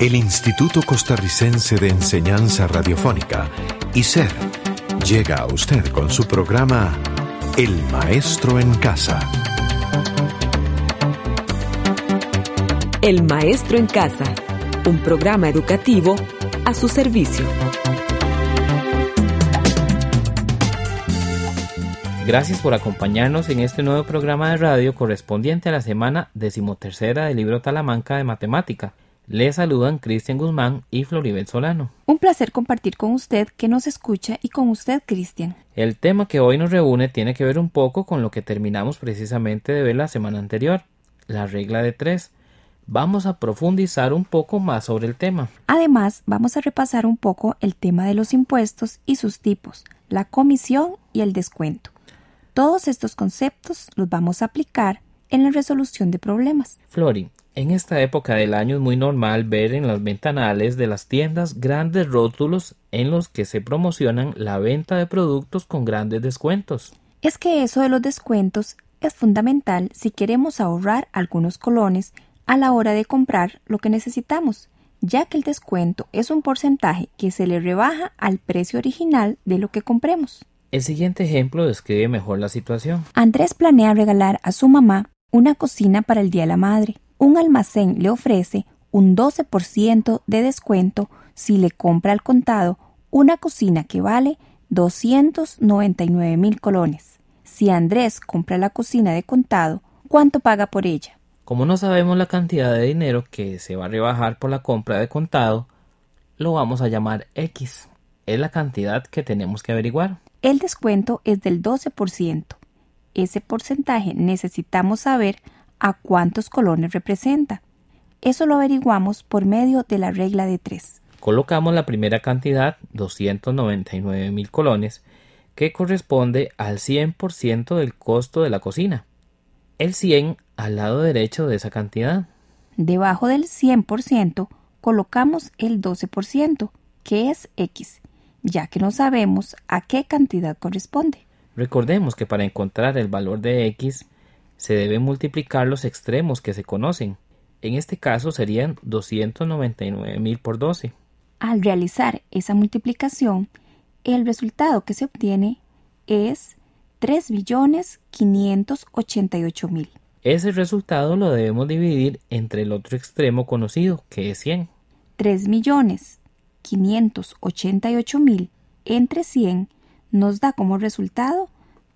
El Instituto Costarricense de Enseñanza Radiofónica, ICER, llega a usted con su programa El Maestro en Casa. El Maestro en Casa, un programa educativo a su servicio. Gracias por acompañarnos en este nuevo programa de radio correspondiente a la semana 13ª del libro Talamanca de Matemática. Les saludan Cristian Guzmán y Floribel Solano. Un placer compartir con usted que nos escucha y con usted, Cristian. El tema que hoy nos reúne tiene que ver un poco con lo que terminamos precisamente de ver la semana anterior, la regla de 3. Vamos a profundizar un poco más sobre el tema. Además, vamos a repasar un poco el tema de los impuestos y sus tipos, la comisión y el descuento. Todos estos conceptos los vamos a aplicar en la resolución de problemas. Flori, en esta época del año es muy normal ver en los ventanales de las tiendas grandes rótulos en los que se promocionan la venta de productos con grandes descuentos. Es que eso de los descuentos es fundamental si queremos ahorrar algunos colones a la hora de comprar lo que necesitamos, ya que el descuento es un porcentaje que se le rebaja al precio original de lo que compremos. El siguiente ejemplo describe mejor la situación. Andrés planea regalar a su mamá una cocina para el Día de la Madre. Un almacén le ofrece un 12% de descuento si le compra al contado una cocina que vale 299,000 colones. Si Andrés compra la cocina de contado, ¿cuánto paga por ella? Como no sabemos la cantidad de dinero que se va a rebajar por la compra de contado, lo vamos a llamar X. Es la cantidad que tenemos que averiguar. El descuento es del 12%. Ese porcentaje necesitamos saber a cuántos colones representa. Eso lo averiguamos por medio de la regla de 3. Colocamos la primera cantidad, 299,000 colones, que corresponde al 100% del costo de la cocina. El 100 al lado derecho de esa cantidad. Debajo del 100% colocamos el 12%, que es X, ya que no sabemos a qué cantidad corresponde. Recordemos que para encontrar el valor de X se deben multiplicar los extremos que se conocen. En este caso serían 299,000 por 12. Al realizar esa multiplicación, el resultado que se obtiene es 3,588,000. Ese resultado lo debemos dividir entre el otro extremo conocido, que es 100. 3,588,000 entre 100 nos da como resultado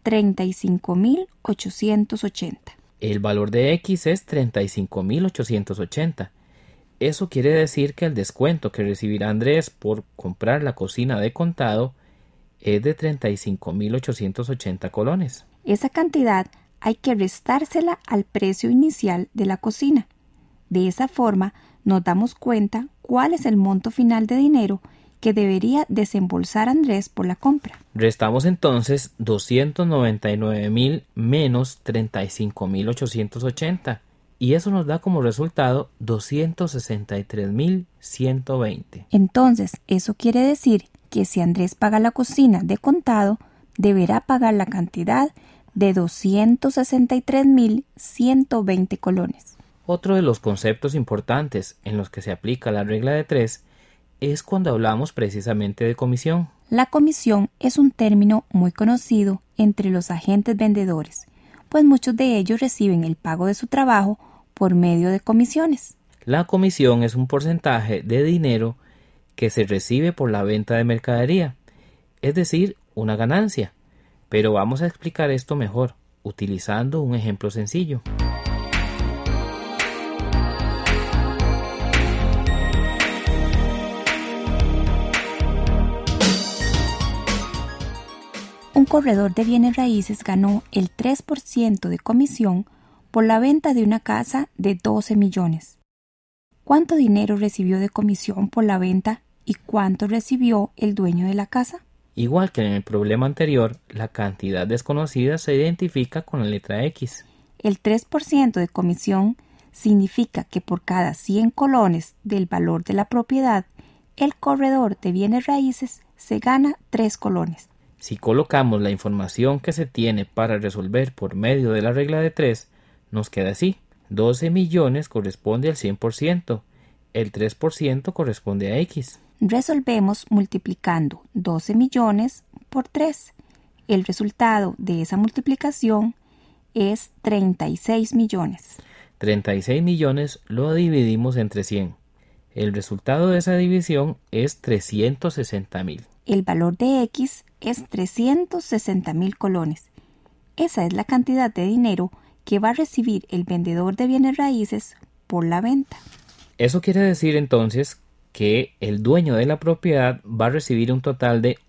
35,880. El valor de X es 35,880. Eso quiere decir que el descuento que recibirá Andrés por comprar la cocina de contado es de 35,880 colones. Esa cantidad hay que restársela al precio inicial de la cocina. De esa forma nos damos cuenta cuál es el monto final de dinero que debería desembolsar Andrés por la compra. Restamos entonces 299,000 menos 35,880 y eso nos da como resultado 263,120. Entonces, eso quiere decir que si Andrés paga la cocina de contado, deberá pagar la cantidad de 263,120 colones. Otro de los conceptos importantes en los que se aplica la regla de 3 es cuando hablamos precisamente de comisión. La comisión es un término muy conocido entre los agentes vendedores, pues muchos de ellos reciben el pago de su trabajo por medio de comisiones. La comisión es un porcentaje de dinero que se recibe por la venta de mercadería, es decir, una ganancia. Pero vamos a explicar esto mejor, utilizando un ejemplo sencillo. Un corredor de bienes raíces ganó el 3% de comisión por la venta de una casa de 12 millones. ¿Cuánto dinero recibió de comisión por la venta y cuánto recibió el dueño de la casa? Igual que en el problema anterior, la cantidad desconocida se identifica con la letra X. El 3% de comisión significa que por cada 100 colones del valor de la propiedad, el corredor de bienes raíces se gana 3 colones. Si colocamos la información que se tiene para resolver por medio de la regla de 3, nos queda así. 12 millones corresponde al 100% el 3% corresponde a X. Resolvemos multiplicando 12 millones por 3. El resultado de esa multiplicación es 36 millones. 36 millones lo dividimos entre 100. El resultado de esa división es 360.000. El valor de X es 360.000 colones. Esa es la cantidad de dinero que va a recibir el vendedor de bienes raíces por la venta. Eso quiere decir entonces que el dueño de la propiedad va a recibir un total de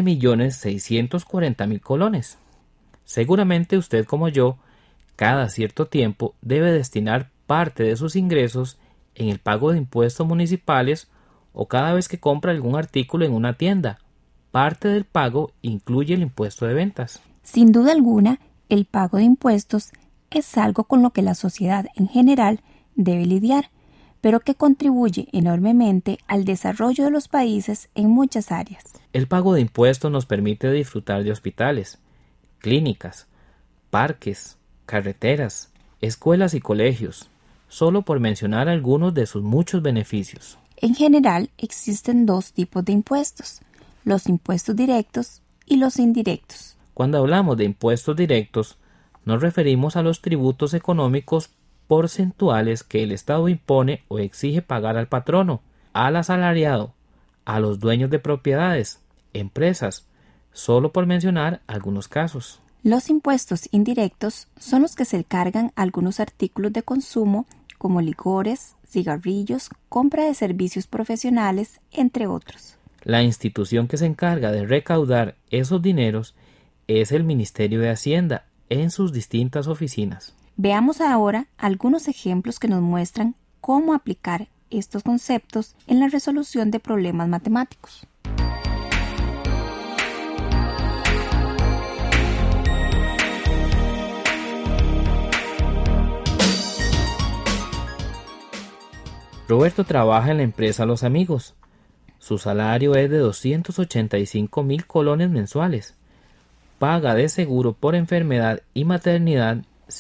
11.640.000 colones. Seguramente usted, como yo, cada cierto tiempo debe destinar parte de sus ingresos en el pago de impuestos municipales o cada vez que compra algún artículo en una tienda. Parte del pago incluye el impuesto de ventas. Sin duda alguna, el pago de impuestos es algo con lo que la sociedad en general debe lidiar, pero que contribuye enormemente al desarrollo de los países en muchas áreas. El pago de impuestos nos permite disfrutar de hospitales, clínicas, parques, carreteras, escuelas y colegios, solo por mencionar algunos de sus muchos beneficios. En general, existen dos tipos de impuestos, los impuestos directos y los indirectos. Cuando hablamos de impuestos directos, nos referimos a los tributos económicos porcentuales que el Estado impone o exige pagar al patrono, al asalariado, a los dueños de propiedades, empresas, solo por mencionar algunos casos. Los impuestos indirectos son los que se cargan a algunos artículos de consumo como licores, cigarrillos, compra de servicios profesionales, entre otros. La institución que se encarga de recaudar esos dineros es el Ministerio de Hacienda en sus distintas oficinas. Veamos ahora algunos ejemplos que nos muestran cómo aplicar estos conceptos en la resolución de problemas matemáticos. Roberto trabaja en la empresa Los Amigos. Su salario es de 285.000 colones mensuales. Paga de seguro por enfermedad y maternidad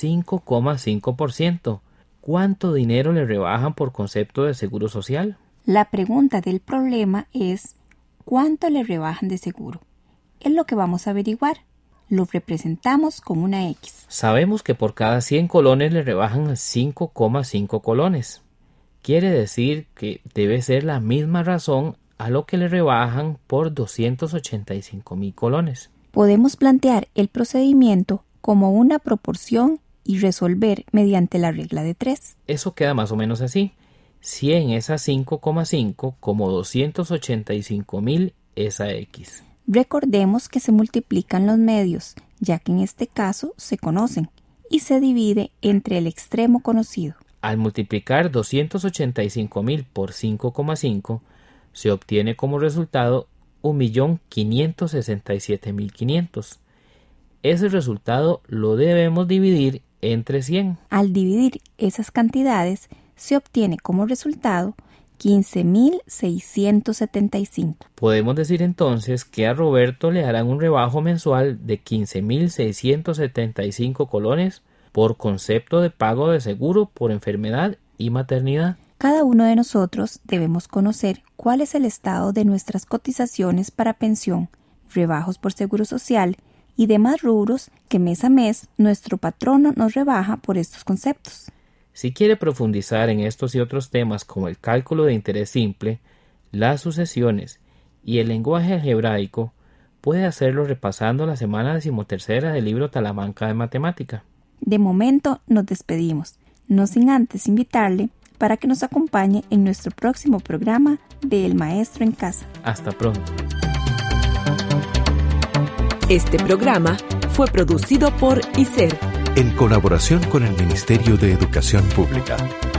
5,5%. ¿Cuánto dinero le rebajan por concepto de seguro social? La pregunta del problema es ¿cuánto le rebajan de seguro? Es lo que vamos a averiguar. Lo representamos con una X. Sabemos que por cada 100 colones le rebajan 5,5 colones. Quiere decir que debe ser la misma razón a lo que le rebajan por 285.000 colones. Podemos plantear el procedimiento como una proporción y resolver mediante la regla de 3. Eso queda más o menos así. 100 es a 5,5 como 285.000 es a X. Recordemos que se multiplican los medios, ya que en este caso se conocen, y se divide entre el extremo conocido. Al multiplicar 285.000 por 5,5, se obtiene como resultado 1.567.500. Ese resultado lo debemos dividir entre 100. Al dividir esas cantidades, se obtiene como resultado 15.675. Podemos decir entonces que a Roberto le harán un rebajo mensual de 15.675 colones por concepto de pago de seguro por enfermedad y maternidad. Cada uno de nosotros debemos conocer cuál es el estado de nuestras cotizaciones para pensión, rebajos por seguro social y demás rubros que mes a mes nuestro patrono nos rebaja por estos conceptos. Si quiere profundizar en estos y otros temas como el cálculo de interés simple, las sucesiones y el lenguaje algebraico, puede hacerlo repasando la semana 13ª del libro Talamanca de Matemática. De momento nos despedimos, no sin antes invitarle para que nos acompañe en nuestro próximo programa de El Maestro en Casa. Hasta pronto. Este programa fue producido por ICER, en colaboración con el Ministerio de Educación Pública.